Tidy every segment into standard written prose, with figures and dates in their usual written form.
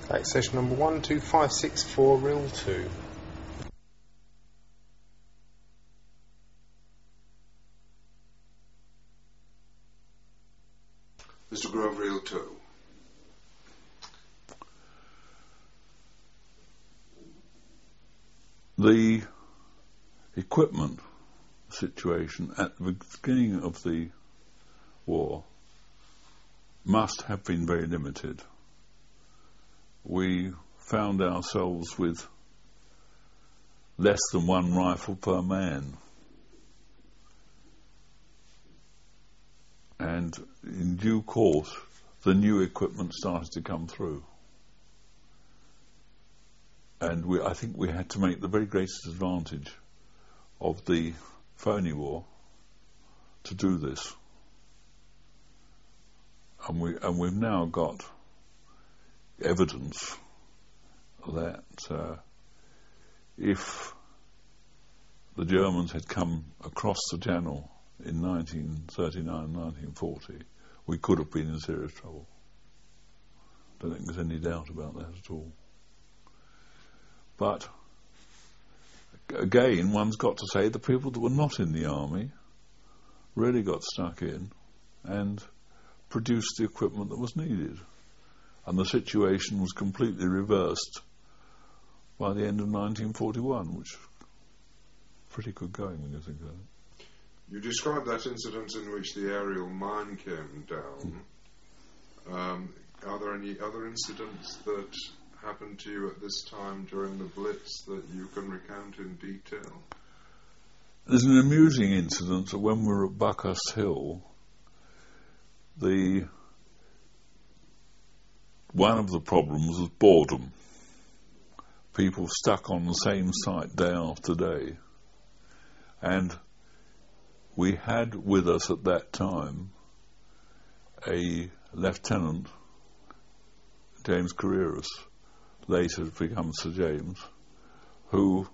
Flight station number 12564, reel 2. Mr. Grove, reel 2. The equipment situation at the beginning of the war must have been very limited. We found ourselves with less than one rifle per man. And in due course, the new equipment started to come through. And I think we had to make the very greatest advantage of the phony war to do this. And we've now got evidence that if the Germans had come across the Channel in 1939, 1940, we could have been in serious trouble. Don't think there's any doubt about that at all. But again, one's got to say the people that were not in the army really got stuck in and produced the equipment that was needed. And the situation was completely reversed by the end of 1941, which is pretty good going when you think of it. You described that incident in which the aerial mine came down. Are there any other incidents that happened to you at this time during the Blitz that you can recount in detail? There's an amusing incident that when we were at Buckhurst Hill, one of the problems was boredom. People stuck on the same site day after day. And we had with us at that time a lieutenant, James Carreras, later to become Sir James, who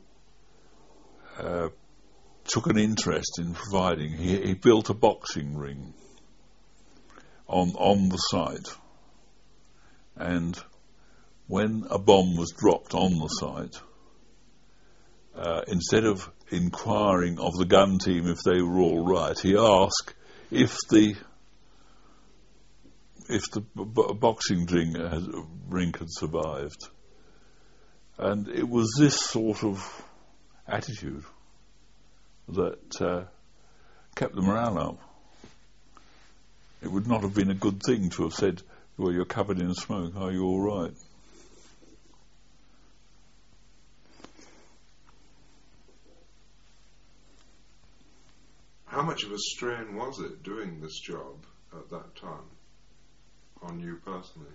took an interest in providing. He built a boxing ring on the site, and when a bomb was dropped on the site, instead of inquiring of the gun team if they were all right, he asked if the boxing ring had survived. And it was this sort of attitude that kept the morale up. It would not have been a good thing to have said, well, you're covered in smoke, are you all right? How much of a strain was it doing this job at that time on you personally?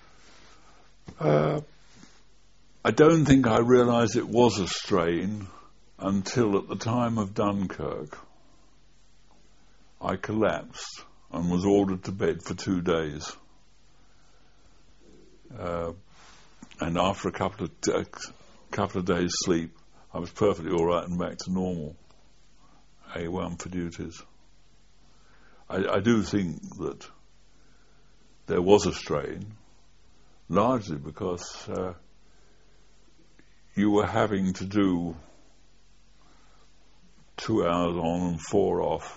I don't think I realised it was a strain until at the time of Dunkirk I collapsed and was ordered to bed for 2 days. And after a couple of days' sleep, I was perfectly all right and back to normal. A1 for duties. I do think that there was a strain, largely because you were having to do 2 hours on and 4 off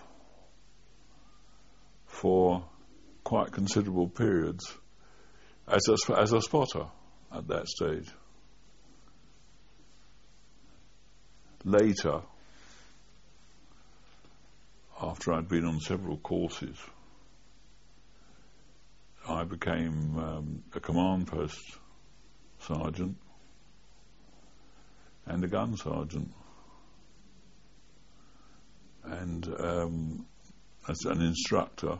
for quite considerable periods as a spotter at that stage. Later, after I'd been on several courses, I became a command post sergeant and a gun sergeant. And as an instructor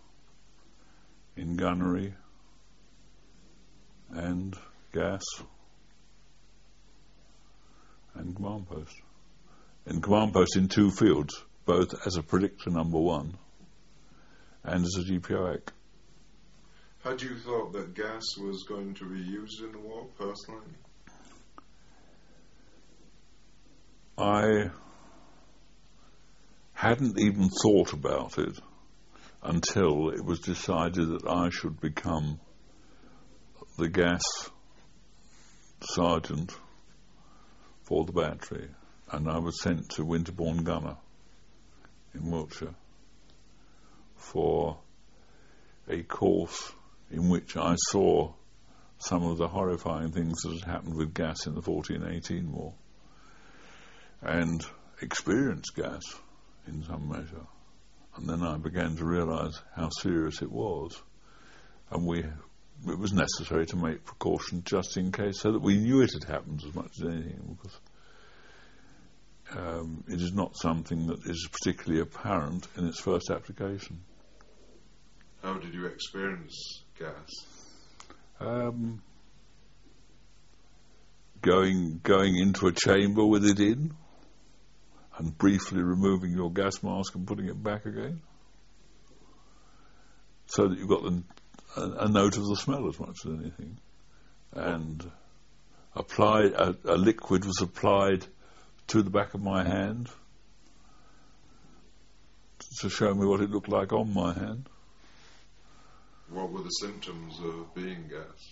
in gunnery and gas and command post. In command post in 2 fields, both as a predictor number 1 and as a GPOAC. Had you thought that gas was going to be used in the war, personally? I hadn't even thought about it until it was decided that I should become the gas sergeant for the battery, and I was sent to Winterbourne Gunner in Wiltshire for a course in which I saw some of the horrifying things that had happened with gas in the 14-18 war, and experienced gas in some measure. And then I began to realise how serious it was, and it was necessary to make precautions just in case, so that we knew it had happened as much as anything, because it is not something that is particularly apparent in its first application. How did you experience gas? Going into a chamber with it in, and briefly removing your gas mask and putting it back again, so that you've got a note of the smell as much as anything. And a liquid was applied to the back of my hand to show me what it looked like on my hand. What were the symptoms of being gassed?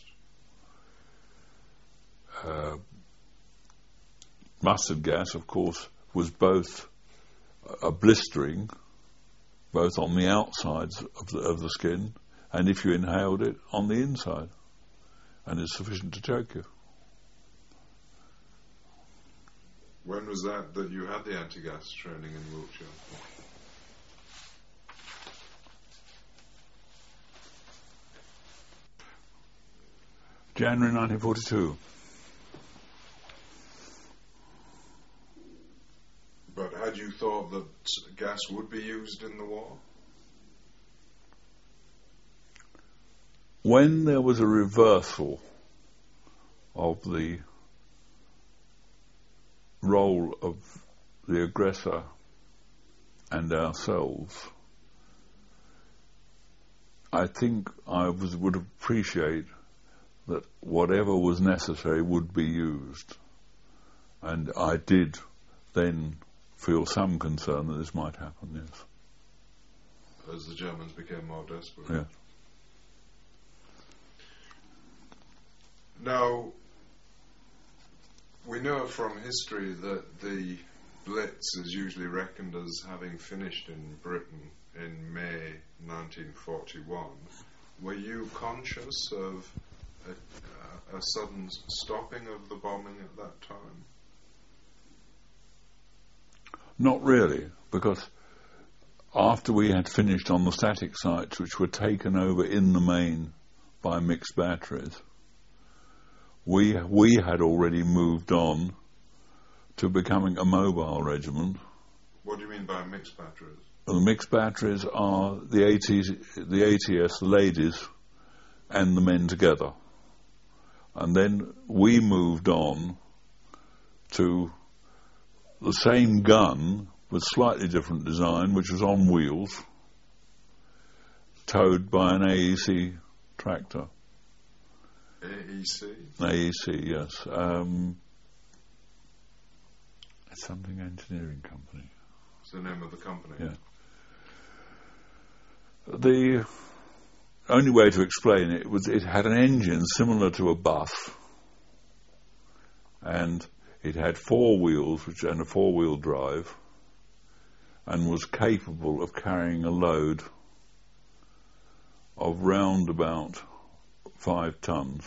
Mustard gas, of course, was both a blistering, both on the outsides of the skin, and if you inhaled it, on the inside, and it's sufficient to choke you. When was that you had the anti-gas training in Wiltshire? January 1942. But had you thought that gas would be used in the war? When there was a reversal of the role of the aggressor and ourselves, I think I would appreciate that whatever was necessary would be used. And I did then feel some concern that this might happen, yes. As the Germans became more desperate. Yeah. Now, we know from history that the Blitz is usually reckoned as having finished in Britain in May 1941. Were you conscious of a sudden stopping of the bombing at that time? Not really, because after we had finished on the static sites, which were taken over in the main by mixed batteries, we had already moved on to becoming a mobile regiment. What do you mean by mixed batteries? Well, the mixed batteries are the ATS ladies and the men together. And then we moved on to the same gun with slightly different design, which was on wheels, towed by an AEC tractor. AEC? AEC, yes. It's something engineering company. It's the name of the company? Yeah. The only way to explain it was it had an engine similar to a bus, and it had four wheels and a four-wheel drive, and was capable of carrying a load of round about 5 tons,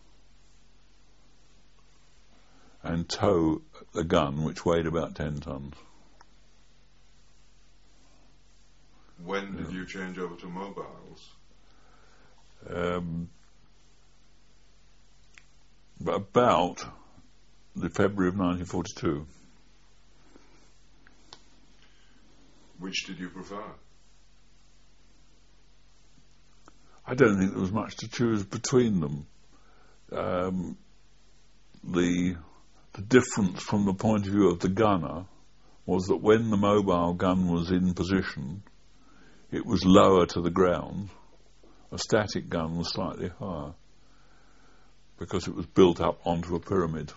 and tow a gun which weighed about 10 tons. When did you change over to mobiles? About the February of 1942. Which did you prefer? I don't think there was much to choose between them. The difference from the point of view of the gunner was that when the mobile gun was in position, it was lower to the ground. A static gun was slightly higher because it was built up onto a pyramid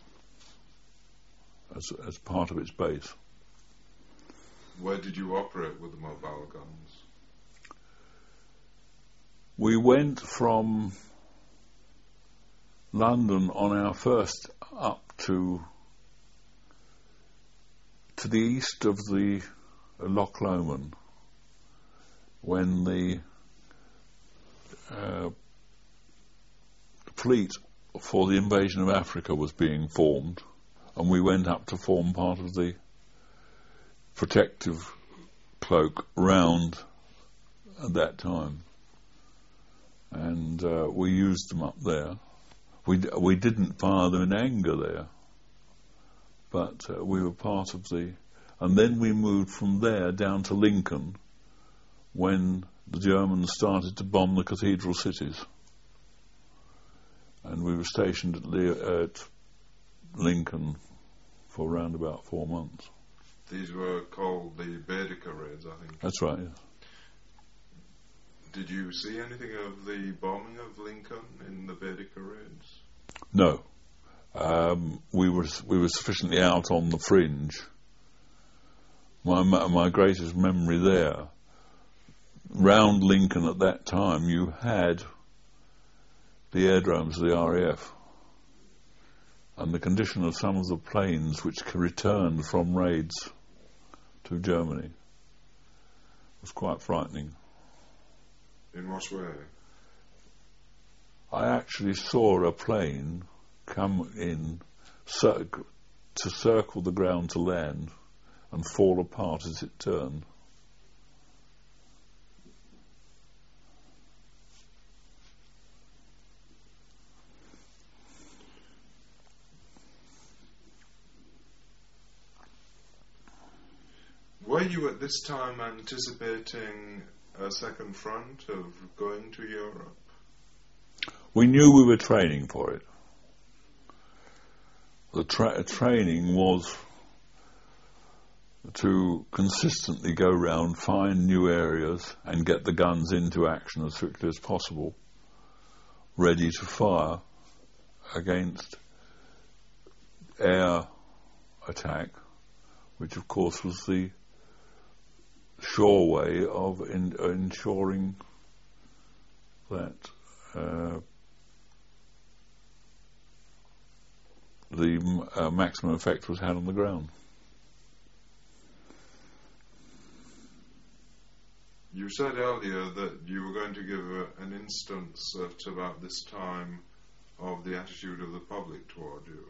as part of its base. Where did you operate with the mobile guns? We went from London on our first up to the east of the Loch Lomond, when the fleet for the invasion of Africa was being formed, and we went up to form part of the protective cloak round at that time, and we used them up there. We didn't fire them in anger there, but we were part of the... And then we moved from there down to Lincoln when the Germans started to bomb the cathedral cities. And we were stationed at Lincoln for around about 4 months. These were called the Baedeker raids, I think. That's right, yes. Did you see anything of the bombing of Lincoln in the Baedeker raids? No. We were sufficiently out on the fringe. My greatest memory there, round Lincoln at that time, you had the aerodromes of the RAF, and the condition of some of the planes which returned from raids to Germany was quite frightening. In what way? I actually saw a plane come in to circle the ground to land and fall apart as it turned. Were you at this time anticipating a second front of going to Europe? We knew we were training for it. The training was to consistently go round, find new areas, and get the guns into action as quickly as possible, ready to fire against air attack, which of course was the sure way of ensuring that the maximum effect was had on the ground. You said earlier that you were going to give an instance at about this time of the attitude of the public toward you.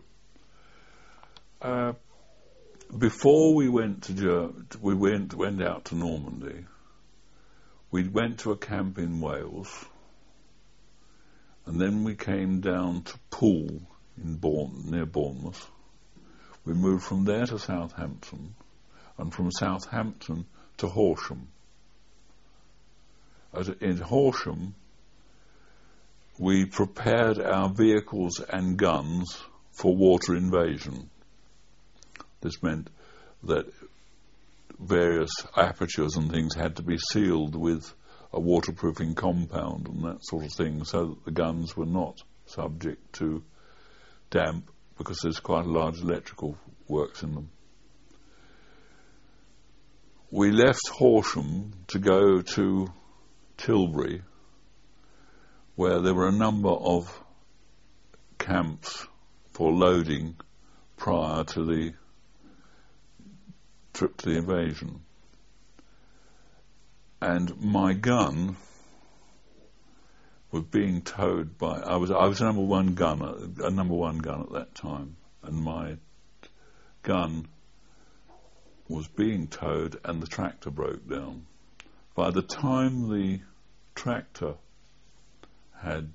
Before we went to went out to Normandy, we went to a camp in Wales, and then we came down to Poole near Bournemouth. We moved from there to Southampton, and from Southampton to Horsham. In Horsham, we prepared our vehicles and guns for water invasion. This meant that various apertures and things had to be sealed with a waterproofing compound and that sort of thing, so that the guns were not subject to damp, because there's quite a large electrical works in them. We left Horsham to go to Tilbury, where there were a number of camps for loading prior to the trip to the invasion. And my gun was being towed by... I was a number one gun at that time, and my gun was being towed and the tractor broke down. By the time the tractor had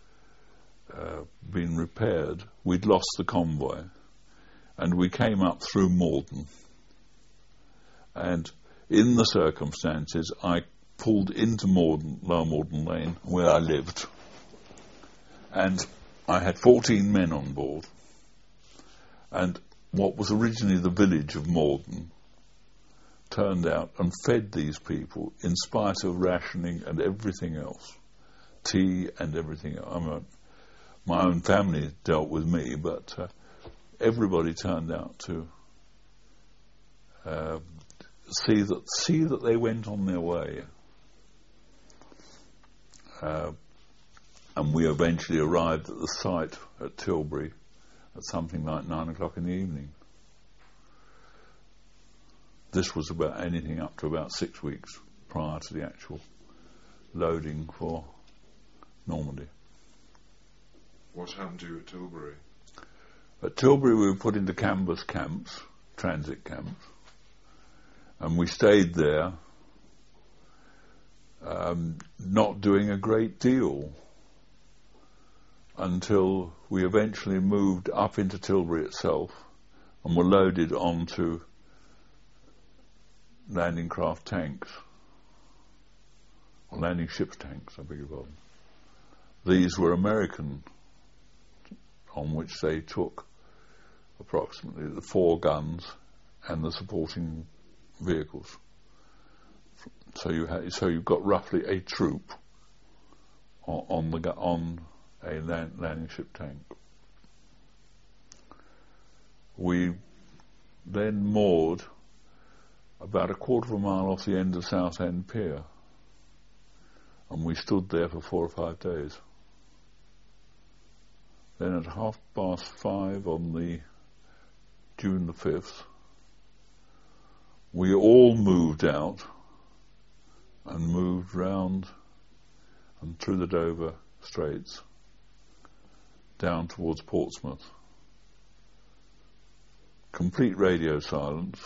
been repaired, we'd lost the convoy, and we came up through Morden. And in the circumstances, I pulled into Lower Morden Lane, where I lived, and I had 14 men on board, and what was originally the village of Morden turned out and fed these people in spite of rationing and everything else, tea and everything else. I mean, my own family dealt with me, but everybody turned out to see that they went on their way. and we eventually arrived at the site at Tilbury at something like 9 o'clock in the evening. This was about anything up to about 6 weeks prior to the actual loading for Normandy. What happened to you at Tilbury? At Tilbury we were put into canvas camps, transit camps, and we stayed there, not doing a great deal until we eventually moved up into Tilbury itself and were loaded onto landing craft tanks, or landing ships tanks, I beg your pardon. These were American, on which they took approximately the 4 guns and the supporting vehicles. So you've got roughly a troop on a landing ship tank. We then moored about a quarter of a mile off the end of Southend Pier, and we stood there for 4 or 5 days. Then at 5:30 on the June the 5th, we all moved out and moved round and through the Dover Straits down towards Portsmouth. Complete radio silence,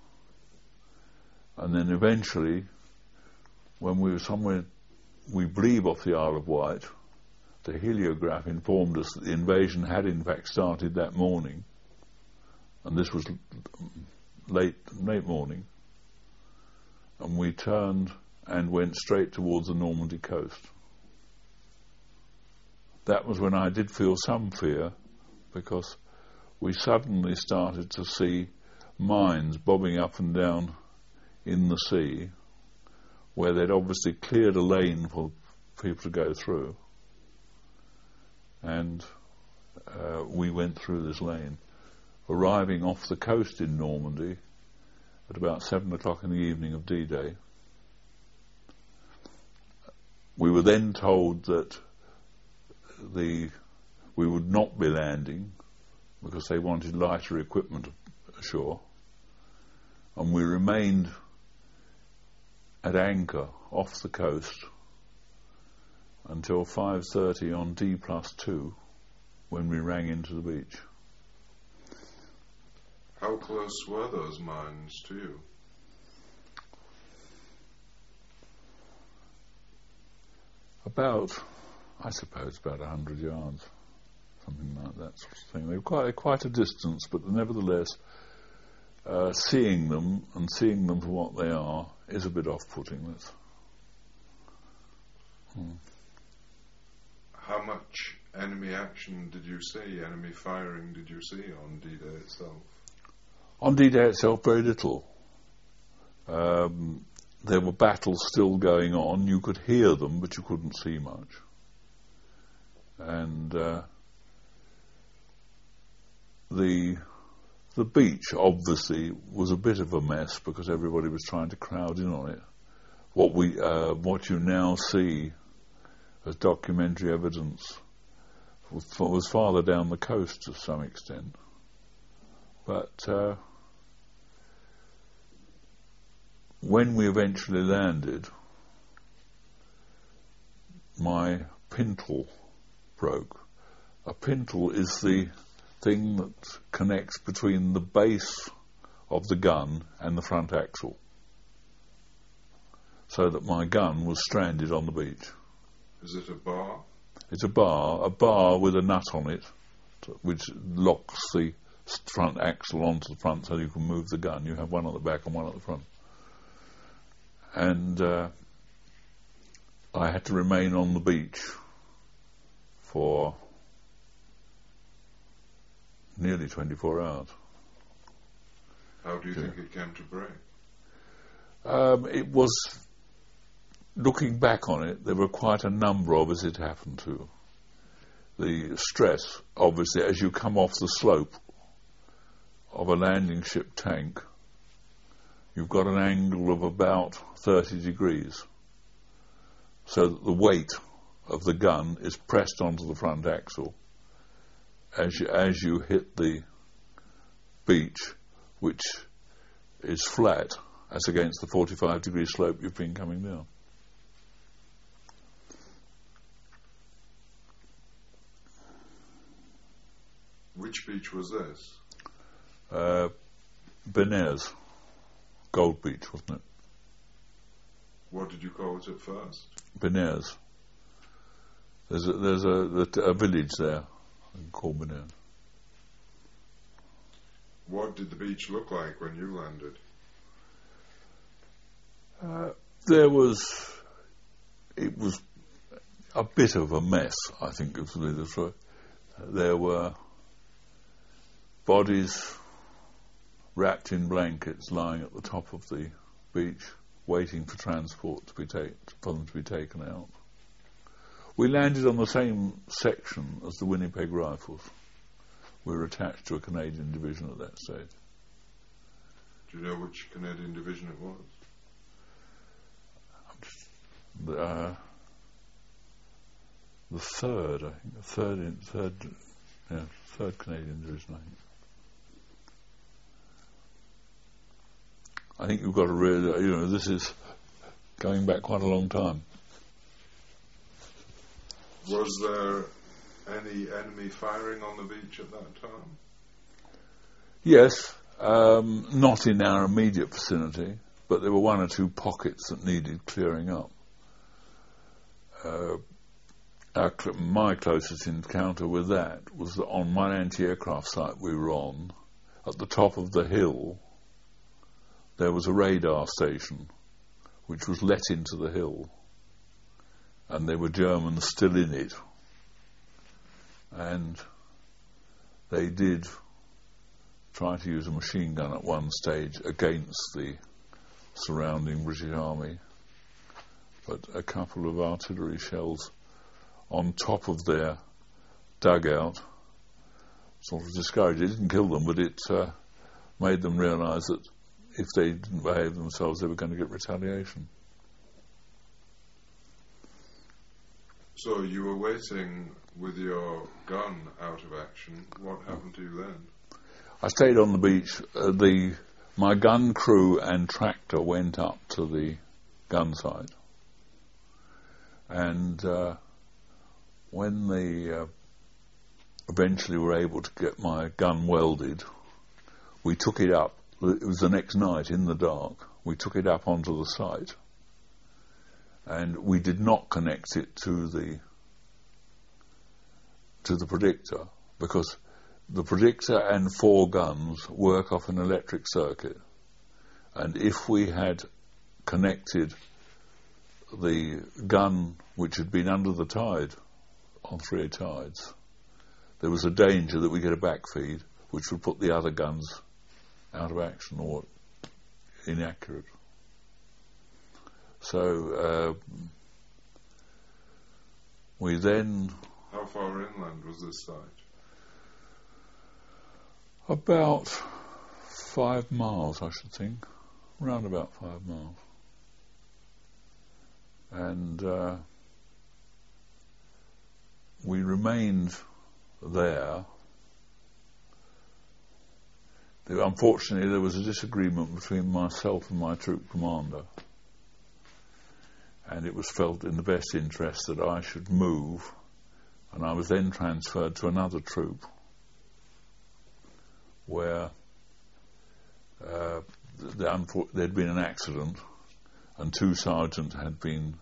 and then eventually, when we were somewhere, we believe off the Isle of Wight, the heliograph informed us that the invasion had in fact started that morning, and this was late morning, and we turned and went straight towards the Normandy coast. That was when I did feel some fear, because we suddenly started to see mines bobbing up and down in the sea, where they'd obviously cleared a lane for people to go through, and we went through this lane, arriving off the coast in Normandy at about 7 o'clock in the evening of D-Day. We were then told that we would not be landing because they wanted lighter equipment ashore, and we remained at anchor off the coast until 5:30 on D+2, when we rang into the beach. How close were those mines to you? About 100 yards, something like that sort of thing. They were quite a distance, but nevertheless, seeing them for what they are is a bit off-putting. How much enemy action did you see, enemy firing did you see on D-Day itself? On D-Day itself, very little. There were battles still going on. You could hear them, but you couldn't see much. And the beach obviously was a bit of a mess because everybody was trying to crowd in on it. What you now see as documentary evidence was farther down the coast to some extent, but when we eventually landed, my pintle broke. A pintle is the thing that connects between the base of the gun and the front axle, so that my gun was stranded on the beach. Is it a bar? It's a bar with a nut on it, which locks the front axle onto the front so you can move the gun. You have one at the back and one at the front. And I had to remain on the beach for nearly 24 hours. How do you think it came to break? It was, looking back on it, there were quite a number of us it happened to. The stress, obviously, as you come off the slope of a landing ship tank, you've got an angle of about 30 degrees, so that the weight of the gun is pressed onto the front axle as you hit the beach, which is flat as against the 45-degree slope you've been coming down. Which beach was this? Benares, Gold Beach, wasn't it? What did you call it at first? Benares. There's a village there called Benares. What did the beach look like when you landed? It was a bit of a mess, I think is the truth. There were bodies wrapped in blankets lying at the top of the beach, waiting for transport for them to be taken out. We landed on the same section as the Winnipeg Rifles. We were attached to a Canadian division at that stage. Do you know which Canadian division it was? The third, I think. Third Canadian division, I think. I think you've got to really, this is going back quite a long time. Was there any enemy firing on the beach at that time? Yes, not in our immediate vicinity, but there were one or two pockets that needed clearing up. My closest encounter with that was that on one anti-aircraft site we were on, at the top of the hill, there was a radar station which was let into the hill, and there were Germans still in it, and they did try to use a machine gun at one stage against the surrounding British Army, but a couple of artillery shells on top of their dugout sort of discouraged. It didn't kill them, but it made them realise that if they didn't behave themselves, they were going to get retaliation. So you were waiting with your gun out of action. What happened to you then? I stayed on the beach. My gun crew and tractor went up to the gun site, and when they eventually were able to get my gun welded, we took it up. It was the next night in the dark. We took it up onto the site, and we did not connect it to the predictor, because the predictor and 4 guns work off an electric circuit, and if we had connected the gun which had been under the tide on 3 tides, there was a danger that we get a backfeed which would put the other guns out of action or inaccurate. So we then... How far inland was this site? About 5 miles, I should think. Around about 5 miles. And we remained there. Unfortunately, there was a disagreement between myself and my troop commander, and it was felt in the best interest that I should move, and I was then transferred to another troop where there'd been an accident and 2 sergeants had been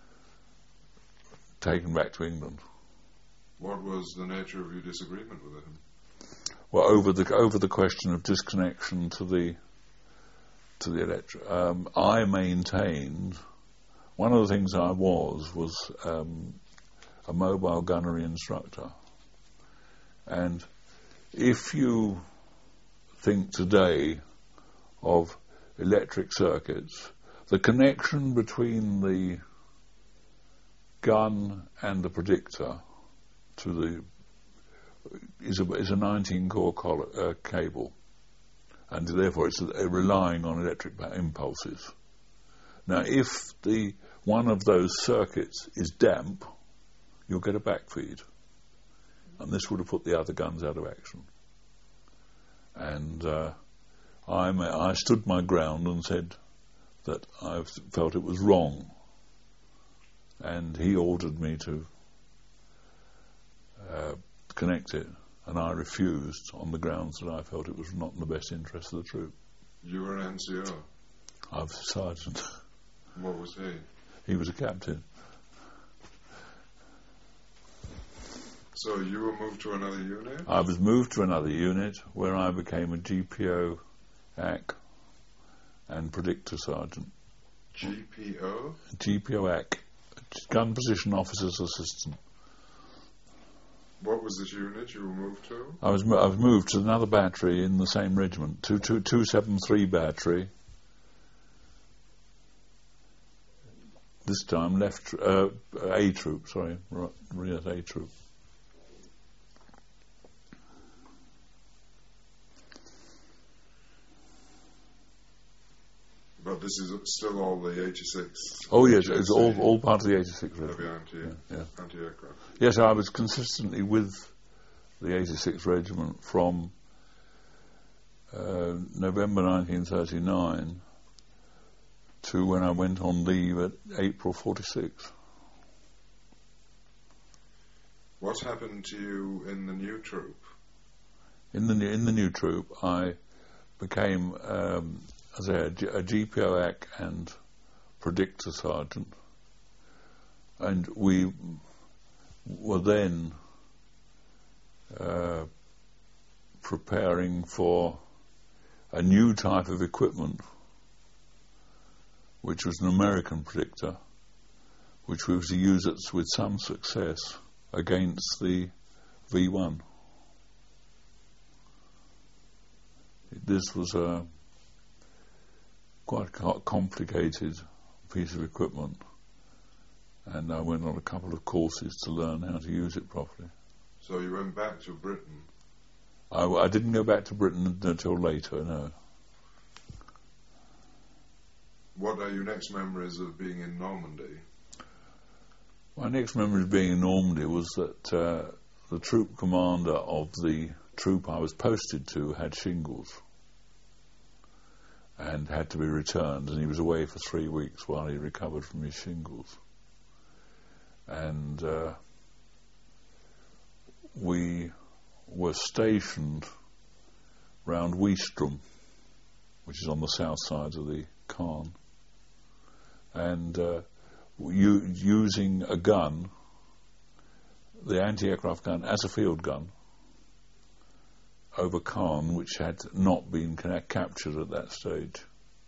taken back to England. What was the nature of your disagreement with him? Well, over the question of disconnection to the electric, I maintained one of the things I was a mobile gunnery instructor, and if you think today of electric circuits, the connection between the gun and the predictor is a 19-core cable, and therefore it's relying on electric impulses. Now, if one of those circuits is damp, you'll get a backfeed. And this would have put the other guns out of action. And I stood my ground and said that I felt it was wrong. And he ordered me to connect it, and I refused on the grounds that I felt it was not in the best interest of the troop. You were an NCO? I was a sergeant. What was he? He was a captain. So you were moved to another unit? I was moved to another unit where I became a GPO AC and predictor sergeant. GPO? GPO AC, gun position officer's assistant. What was this unit you were moved to? I was moved to another battery in the same regiment, 273 battery. This time left A troop, sorry, rear A troop. But this is still all the 86? Oh yes, it's all part of the 86 regiment. Heavy anti-aircraft. Yes, I was consistently with the 86 regiment from November 1939 to when I went on leave at April 46. What happened to you in the new troop? In the new troop, I became as a GPO AC and predictor sergeant, and we were then preparing for a new type of equipment, which was an American predictor, which we were to use it with some success against the V1. This was a quite complicated piece of equipment, and I went on a couple of courses to learn how to use it properly. So you went back to Britain? I didn't go back to Britain until later, no. What are your next memories of being in Normandy? My next memory of being in Normandy was that the troop commander of the troop I was posted to had shingles and had to be returned, and he was away for 3 weeks while he recovered from his shingles. And we were stationed round Weestrum, which is on the south side of the Cairn, and using a gun, the anti-aircraft gun, as a field gun over Cairn, which had not been captured at that stage.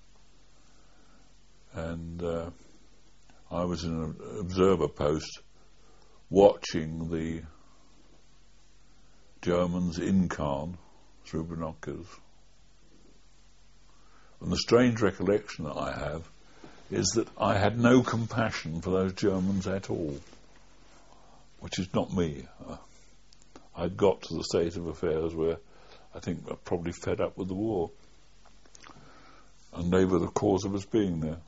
And I was in an observer post watching the Germans in Cairn through binoculars. And the strange recollection that I have is that I had no compassion for those Germans at all, which is not me. I'd got to the state of affairs where I think I'm probably fed up with the war, and they were the cause of us being there.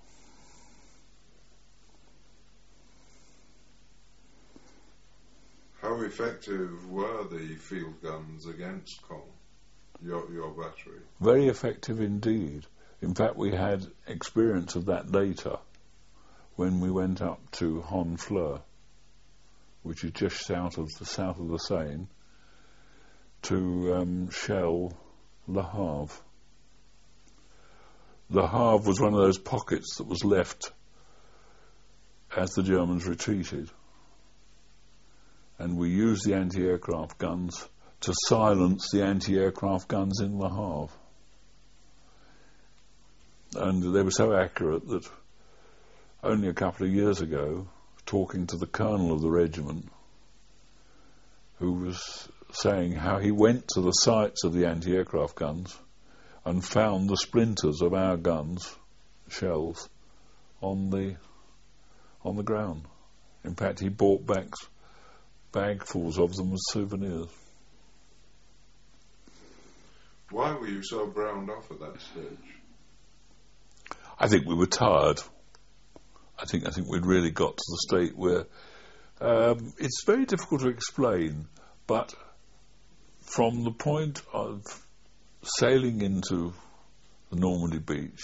How effective were the field guns against Cairn, your battery? Very effective indeed. In fact, we had experience of that later when we went up to Honfleur, which is just south of the Seine, to shell Le Havre. Le Havre was one of those pockets that was left as the Germans retreated, and we used the anti-aircraft guns to silence the anti-aircraft guns in Le Havre. And they were so accurate that only a couple of years ago, talking to the colonel of the regiment, who was saying how he went to the sites of the anti-aircraft guns and found the splinters of our guns, shells, on the ground. In fact, he bought back bagfuls of them as souvenirs. Why were you so browned off at that stage? I think we were tired. I think we'd really got to the state where It's very difficult to explain, but from the point of sailing into the Normandy beach,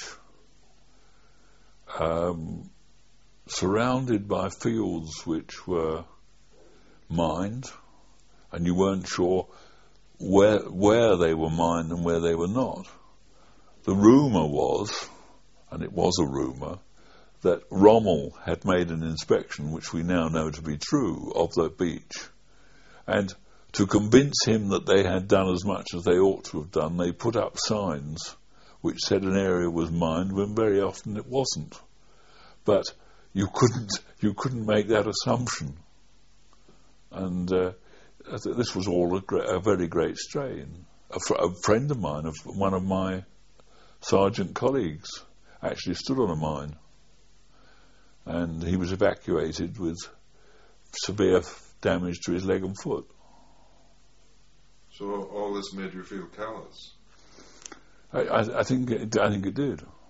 surrounded by fields which were mined, and you weren't sure where they were mined and where they were not. The rumour was, and it was a rumour, that Rommel had made an inspection, which we now know to be true, of the beach. And to convince him that they had done as much as they ought to have done, they put up signs which said an area was mined when very often it wasn't. But you couldn't make that assumption. And this was all a very great strain. A friend of mine, one of my sergeant colleagues, actually stood on a mine, and he was evacuated with severe damage to his leg and foot. So all this made you feel callous? I think it did.